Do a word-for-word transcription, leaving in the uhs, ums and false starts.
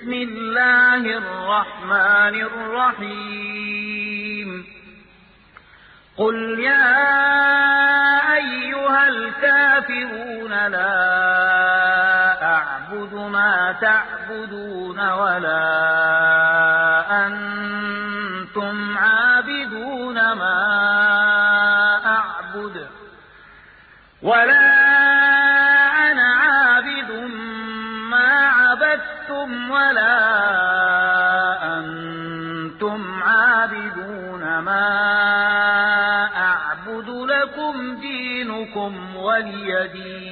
بسم الله الرحمن الرحيم قل يا أيها الكافرون لا أعبد ما تعبدون ولا أنتم عابدون ما أعبد ولا أنا عابد ما عبدتم ولا أنتم عابدون ما أعبد لكم دينكم ولي دين.